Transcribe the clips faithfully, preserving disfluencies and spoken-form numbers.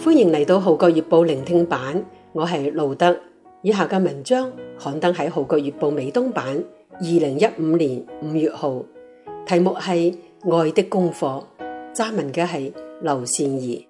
歡迎嚟到《號角月報》聆聽版，我係路德。以下嘅文章刊登喺《號角月報》美東版，二零一五年五月號，題目係《愛的功課》，撰文嘅係劉善儀。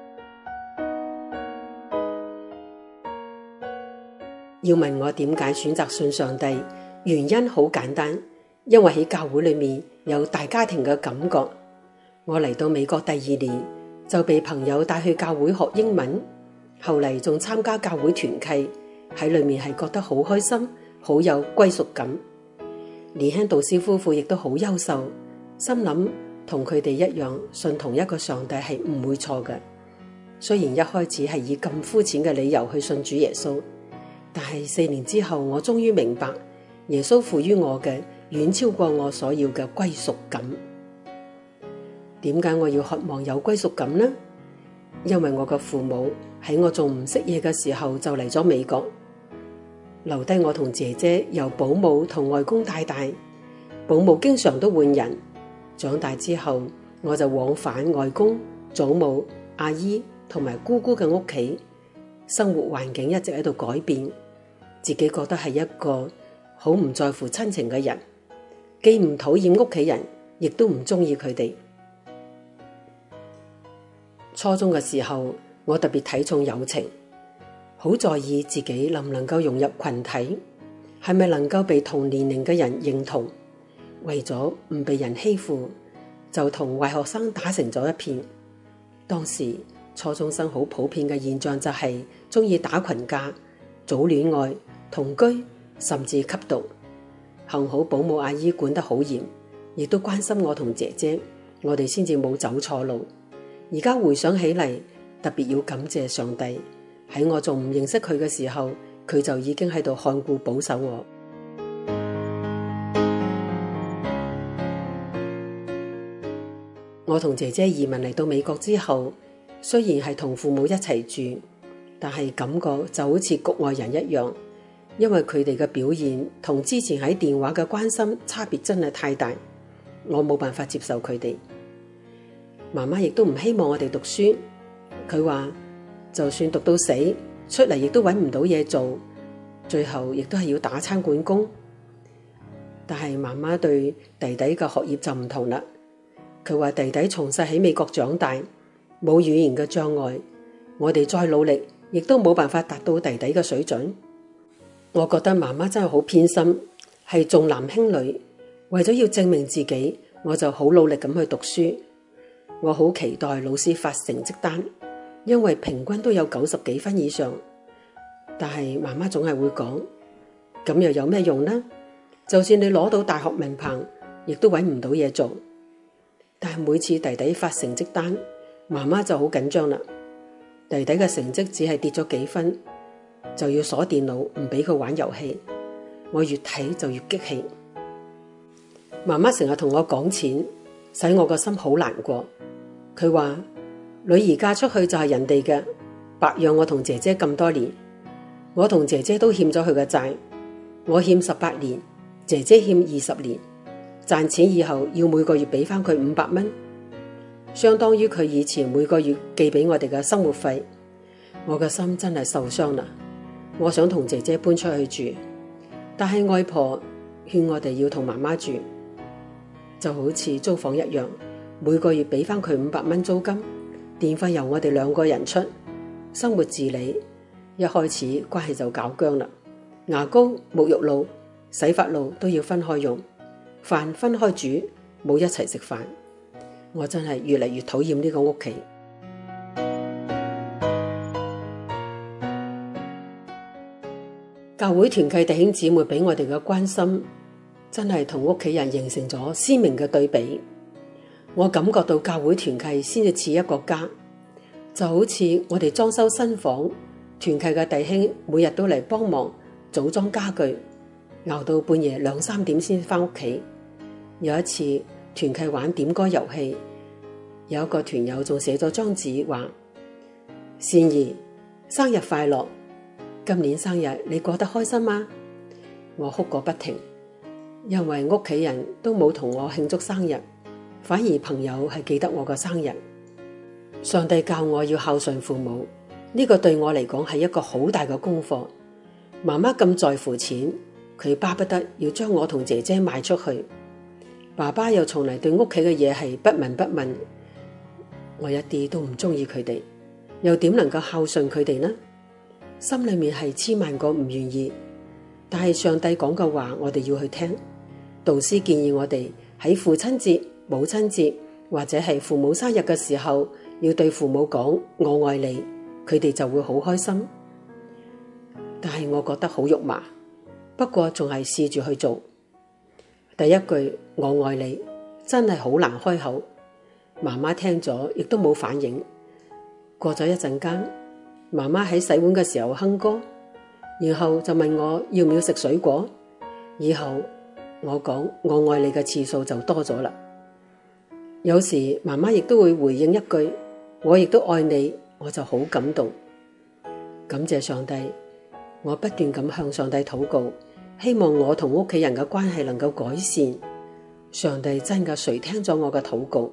要問我點解選擇信上帝，原因好簡單，因為喺教會裏面有大家庭嘅感覺。我嚟到美國第二年，就被朋友帶去教會學英文，後嚟仲參加教會團契，喺裏面係覺得好開心，好有歸屬感。年輕導師夫婦亦都好優秀，心諗同佢哋一樣信同一個上帝係唔會錯嘅。雖然一開始係以咁膚淺嘅理由去信主耶穌，但係四年之後，我終於明白耶穌賦予我嘅遠超過我所要嘅歸屬感。點解我要渴望有歸屬感呢？因為我嘅父母喺我仲唔識嘢嘅時候就嚟咗美國，留低我同姐姐由保姆同外公帶大。保姆經常都換人，長大之後我就往返外公、祖母、阿姨同埋姑姑嘅屋企，生活環境一直喺度改變，自己覺得係一個好唔在乎親情嘅人，既唔討厭屋企人，亦都唔中意佢哋。初中嘅時候，我特別睇重友情，好在意自己能唔能夠融入群體，係咪能夠被同年齡嘅人認同。為咗唔被人欺負，就同壞學生打成咗一片。當時初中生好普遍嘅現象就係中意打群架、早戀愛、同居，甚至吸毒。幸好保姆阿姨管得好嚴，亦都關心我同姐姐，我哋先至冇走錯路。而家回想起嚟，特別要感謝上帝，喺我仲唔認識佢嘅時候，佢就已經喺度看顧保守我。我同姐姐移民嚟到美國之後，雖然係同父母一齊住，但係感覺就好似局外人一樣，因為佢哋嘅表現同之前喺電話嘅關心差別真係太大，我冇辦法接受佢哋。媽媽亦都唔希望我哋讀書，佢話就算讀到死，出嚟亦都揾唔到嘢做，最後亦都係要打餐館工。但係媽媽對弟弟嘅學業就唔同啦，佢話弟弟從細喺美國長大，冇語言嘅障礙，我哋再努力亦都冇辦法達到弟弟嘅水準。我覺得媽媽真係好偏心，係重男輕女，為咗要證明自己，我就好努力咁去讀書。我好期待老師發成績單，因為平均都有九十幾分以上。但係媽媽總係會講，咁又有咩用呢？就算你攞到大學文憑，亦都揾唔到嘢做。但係每次弟弟發成績單，媽媽就好緊張啦。弟弟嘅成績只係跌咗幾分，就要鎖電腦，唔俾佢玩遊戲。我越睇就越激氣。媽媽成日同我講錢，使我個心好難過。佢話女兒嫁出去就係人哋嘅，白養我同姐姐咁多年，我同姐姐都欠咗佢嘅債，我欠十八年，姐姐欠二十年，賺錢以後要每個月俾翻佢五百蚊，相當於佢以前每個月寄俾我哋嘅生活費。我嘅心真係受傷啦，我想同姐姐搬出去住，但係外婆勸我哋要同媽媽住，就好似租房一樣，每個月俾翻佢五百蚊租金，電費由我哋兩個人出，生活自理。一開始關係就搞僵啦，牙膏、沐浴露、洗髮露都要分開用，飯分開煮，冇一齊食飯。我真係越嚟越討厭呢個屋企。教會團契弟兄姊妹俾我哋嘅關心，真係同屋企人形成咗鮮明嘅對比。我感覺到教會團契先至似一個家，就好似我哋裝修新房，團契嘅弟兄每日都嚟幫忙組裝家具，熬到半夜兩三點先返屋企。有一次團契玩點歌遊戲，有一個團友仲寫咗張紙話：善兒，生日快樂，今年生日你過得開心嗎？我哭個不停，因為屋企人都冇同我慶祝生日，反而朋友係記得我個生日。 上帝教我要孝順父母，呢個對我嚟講係一個好大嘅功課。媽媽咁在乎錢，佢巴不得要將我同姐姐賣出去。爸爸又從嚟對屋企嘅嘢係不聞不問，我一啲都唔中意佢哋，又點能夠孝順佢哋呢？心裏面係千萬個唔願意，但係上帝講嘅話我哋要去聽。導師建議我哋喺父親節、母親節或者係父母生日嘅時候，要對父母講我愛你，佢哋就會好開心。但係我覺得好肉麻，不過仲係試住去做。第一句我愛你真係好難開口，媽媽聽咗亦都冇反應。過咗一陣間，媽媽喺洗碗嘅時候哼歌，然後就問我要唔要食水果。以後我講我愛你嘅次數就多咗啦。有時媽媽亦都會回應一句我亦都愛你，我就好感動。感謝上帝，我不斷咁向上帝禱告，希望我同屋企人嘅關係能夠改善。上帝真嘅垂聽咗我嘅禱告。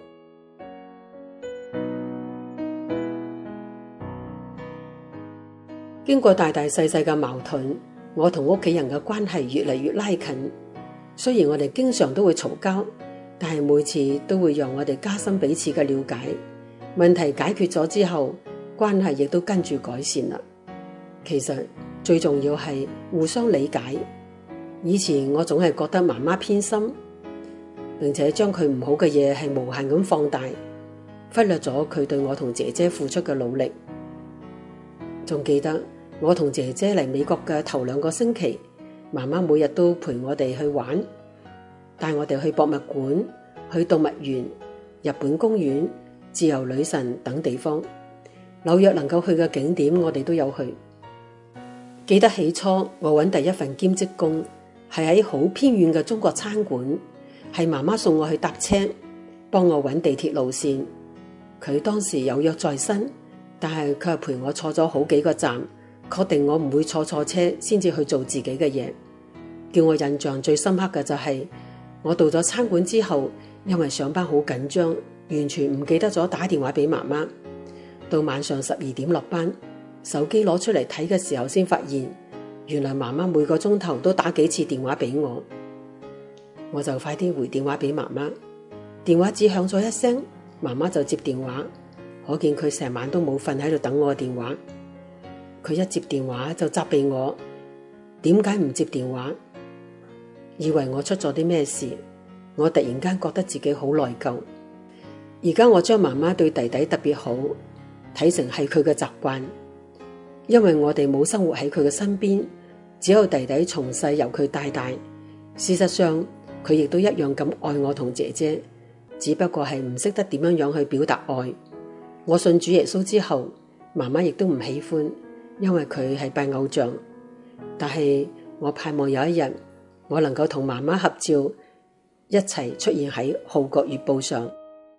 經過大大細細嘅矛盾，我同屋企人嘅關係越嚟越拉近。雖然我哋經常都會嘈交，但係每次都會讓我哋加深彼此嘅了解。問題解決咗之後，關係亦都跟住改善啦。其實最重要係互相理解。以前我總係覺得媽媽偏心，並且將佢唔好嘅嘢係無限咁放大，忽略咗佢對我同姐姐付出嘅努力。仲記得我同姐姐嚟美國嘅頭兩個星期，媽媽每日都陪我哋去玩，帶我哋去博物館、去動物園、日本公園、自由女神等地方。紐約能夠去嘅景點我哋都有去。記得起初我揾第一份兼職工係喺好偏遠嘅中國餐館，係媽媽送我去搭車，幫我揾地鐵路線。佢當時有約在身，但係佢係陪我坐咗好幾個站，確定我唔會坐錯車先至去做自己嘅嘢。叫我印象最深刻嘅就係、是、我到咗餐館之後，因為上班好緊張，完全唔記得咗打電話俾媽媽。到晚上十二點落班，手機攞出嚟睇嘅時候，先發現原來媽媽每個鐘頭都打幾次電話俾我。我就快啲回電話俾媽媽，電話只響咗一聲，媽媽就接電話，可見佢成晚都冇瞓喺度等我嘅電話。佢一接電話就責備我，點解唔接電話？以為我出咗啲咩事，我突然間覺得自己好內疚。而家我將媽媽對弟弟特別好睇成係佢嘅習慣，因為我哋冇生活喺佢嘅身邊，只有弟弟從細由佢帶大。事實上佢亦都一樣咁愛我同姐姐，只不過係唔識得點樣樣去表達愛。我信主耶穌之後，媽媽亦都唔喜歡，因為佢係拜偶像。但係我盼望有一日我能夠同媽媽合照，一齊出現喺《號角月報》上。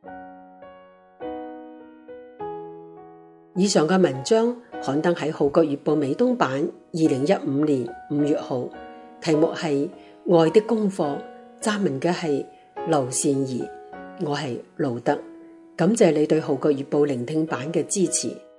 以上嘅文章刊登喺《號角月報》美東版二零一五年五月號，題目係《愛的功課》，撰文嘅係劉善儀，我係路德。感謝你對《號角月報》聆聽版嘅支持。